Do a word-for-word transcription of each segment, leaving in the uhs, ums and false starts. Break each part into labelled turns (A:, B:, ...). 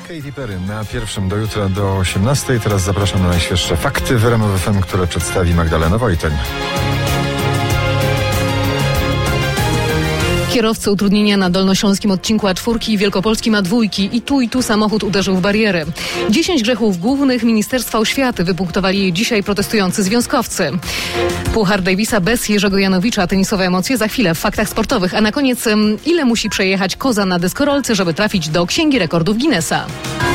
A: Katy Perry na pierwszym do jutra do osiemnastej. Teraz zapraszam na najświeższe fakty w R M F F M, które przedstawi Magdalena Wojteń.
B: Kierowcy utrudnienia na dolnośląskim odcinku A cztery i wielkopolskim A dwa i tu i tu samochód uderzył w barierę. Dziesięć grzechów głównych Ministerstwa Oświaty wypunktowali dzisiaj protestujący związkowcy. Puchar Davisa bez Jerzego Janowicza, tenisowe emocje za chwilę w faktach sportowych. A na koniec, ile musi przejechać koza na deskorolce, żeby trafić do Księgi Rekordów Guinnessa?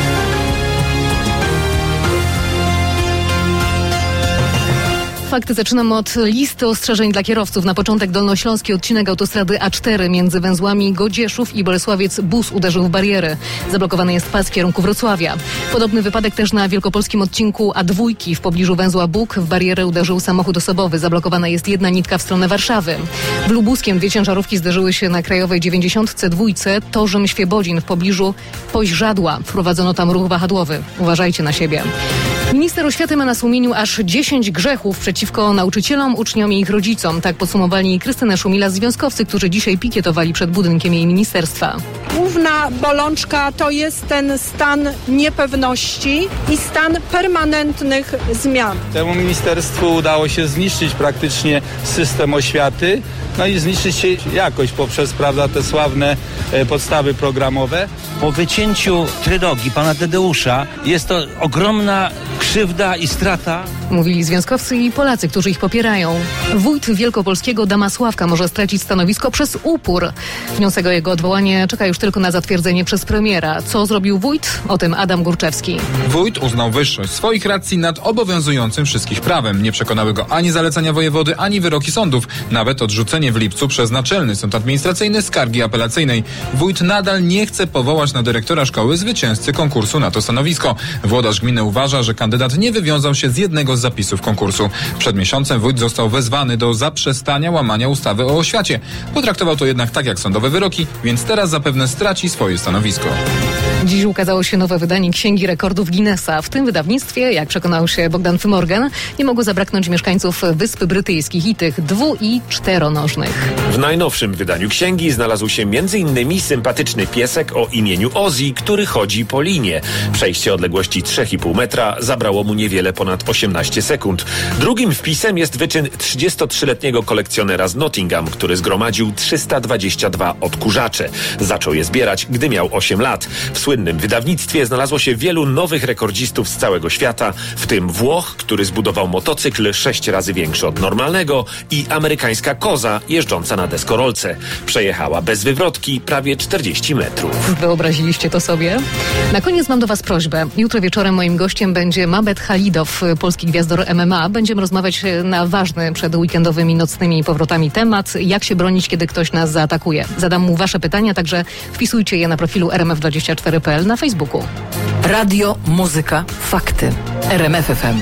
B: Fakty zaczynam od listy ostrzeżeń dla kierowców. Na początek dolnośląski odcinek autostrady A cztery między węzłami Godzieszów i Bolesławiec bus uderzył w barierę. Zablokowany jest pas w kierunku Wrocławia. Podobny wypadek też na wielkopolskim odcinku A dwa w pobliżu węzła Bóg. W barierę uderzył samochód osobowy. Zablokowana jest jedna nitka w stronę Warszawy. W Lubuskiem dwie ciężarówki zderzyły się na krajowej dziewięćdziesiątce dwa Torzym Świebodzin w pobliżu Poźrzadła. Wprowadzono tam ruch wahadłowy. Uważajcie na siebie. Minister oświaty ma na sumieniu aż dziesięć grzechów przeciwko nauczycielom, uczniom i ich rodzicom. Tak podsumowali Krystyna Szumila, związkowcy, którzy dzisiaj pikietowali przed budynkiem jej ministerstwa.
C: Główna bolączka to jest ten stan niepewności i stan permanentnych zmian.
D: Temu ministerstwu udało się zniszczyć praktycznie system oświaty, no i zniszczyć jakość poprzez, prawda, te sławne e, podstawy programowe.
E: Po wycięciu trylogi pana Tadeusza jest to ogromna krzywda i strata.
B: Mówili związkowcy i Polacy, którzy ich popierają. Wójt wielkopolskiego Damasławka może stracić stanowisko przez upór. Wniosek o jego odwołanie czeka już tylko na zatwierdzenie przez premiera. Co zrobił wójt? O tym Adam Górczewski.
F: Wójt uznał wyższość swoich racji nad obowiązującym wszystkich prawem. Nie przekonały go ani zalecenia wojewody, ani wyroki sądów. Nawet odrzucenie w lipcu przez Naczelny Sąd Administracyjny skargi apelacyjnej. Wójt nadal nie chce powołać na dyrektora szkoły zwycięzcy konkursu na to stanowisko. Włodarz gminy uważa, że kandydat nie wywiązał się z jednego z zapisów konkursu. Przed miesiącem wójt został wezwany do zaprzestania łamania ustawy o oświacie. Potraktował to jednak tak jak sądowe wyroki, więc teraz zapewne straci swoje stanowisko.
B: Dziś ukazało się nowe wydanie Księgi Rekordów Guinnessa. W tym wydawnictwie, jak przekonał się Bogdan Fymorgan, nie mogło zabraknąć mieszkańców Wysp Brytyjskich i tych dwu- i czteronożnych.
G: W najnowszym wydaniu księgi znalazł się między innymi sympatyczny piesek o imieniu Ozzy, który chodzi po linie. Przejście odległości trzy i pół metra zabrało mu niewiele ponad osiemnaście sekund. Drugim wpisem jest wyczyn trzydziestotrzyletniego kolekcjonera z Nottingham, który zgromadził trzysta dwadzieścia dwa odkurzacze. Zaczął je zbierać, gdy miał osiem lat. W słynnym wydawnictwie znalazło się wielu nowych rekordzistów z całego świata, w tym Włoch, który zbudował motocykl sześć razy większy od normalnego, i amerykańska koza jeżdżąca na deskorolce. Przejechała bez wywrotki prawie czterdzieści metrów.
B: Wyobraziliście to sobie? Na koniec mam do Was prośbę. Jutro wieczorem moim gościem będzie Mabed Halidow, polski gwiazdor M M A. Będziemy rozmawiać na ważny przed weekendowymi nocnymi powrotami temat, jak się bronić, kiedy ktoś nas zaatakuje. Zadam mu Wasze pytania, także wpisujcie je na profilu R M F dwadzieścia cztery kropka P L na Facebooku.
H: Radio, muzyka, fakty. R M F F M.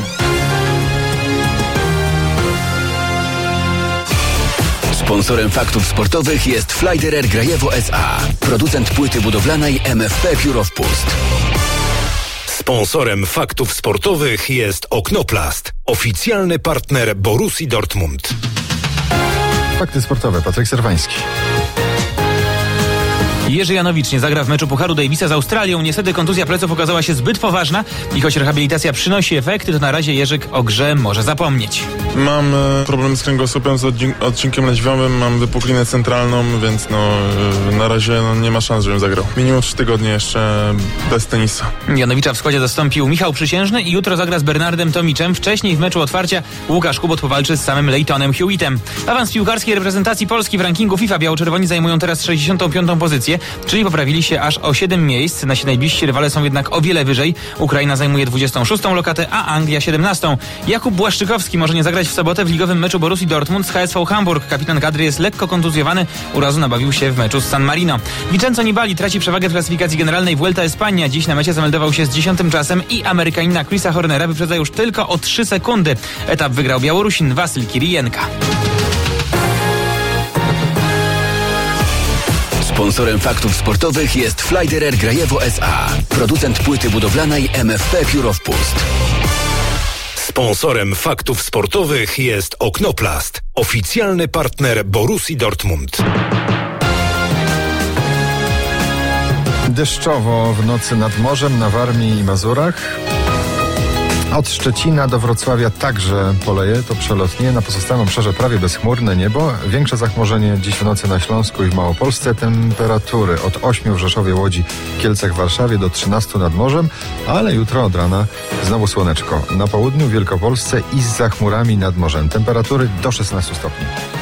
I: Sponsorem faktów sportowych jest Flyderer Grajewo S A, producent płyty budowlanej M F P Pure of Pust.
J: Sponsorem faktów sportowych jest Oknoplast, oficjalny partner Borussii Dortmund.
A: Fakty sportowe, Patryk Serwański.
K: Jerzy Janowicz nie zagra w meczu Pucharu Davisa z Australią. Niestety kontuzja pleców okazała się zbyt poważna i choć rehabilitacja przynosi efekty, to na razie Jerzyk o grze może zapomnieć.
L: Mam e, problem z kręgosłupem, z odcin- odcinkiem lędźwiowym, mam wypuklinę centralną, więc no e, na razie no, nie ma szans, żebym zagrał. Minimum trzy tygodnie jeszcze bez tenisa.
K: Janowicza w składzie zastąpił Michał Przysiężny i jutro zagra z Bernardem Tomiczem. Wcześniej w meczu otwarcia Łukasz Kubot powalczy z samym Leightonem Hewittem. Awans piłkarskiej reprezentacji Polski w rankingu FIFA biało-czerwoni zajmują teraz sześćdziesiątą piątą pozycję, czyli poprawili się aż o siedem miejsc. Nasi najbliżsi rywale są jednak o wiele wyżej. Ukraina zajmuje dwudziestą szóstą lokatę, a Anglia siedemnastą. Jakub Błaszczykowski może nie zagrać w sobotę w ligowym meczu Borussii Dortmund z H S V Hamburg. Kapitan kadry jest lekko kontuzjowany. Urazu nabawił się w meczu z San Marino. Vincenzo Nibali traci przewagę w klasyfikacji generalnej Vuelta Espania. Dziś na mecie zameldował się z dziesiątym czasem i Amerykanina Chrisa Hornera wyprzedza już tylko o trzy sekundy. Etap wygrał Białorusin Wasyl Kirijenka.
I: Sponsorem faktów sportowych jest Flyderer Grajewo S A, producent płyty budowlanej M F P Pure of Pust.
J: Sponsorem faktów sportowych jest Oknoplast, oficjalny partner Borussii Dortmund.
A: Deszczowo w nocy nad morzem, na Warmii i Mazurach. Od Szczecina do Wrocławia także poleje, to przelotnie. Na pozostałym obszarze prawie bezchmurne niebo. Większe zachmurzenie dziś w nocy na Śląsku i w Małopolsce. Temperatury od ośmiu w Rzeszowie, Łodzi, Kielcach, Warszawie do trzynastu nad morzem, ale jutro od rana znowu słoneczko. Na południu w Wielkopolsce i z zachmurami nad morzem. Temperatury do szesnastu stopni.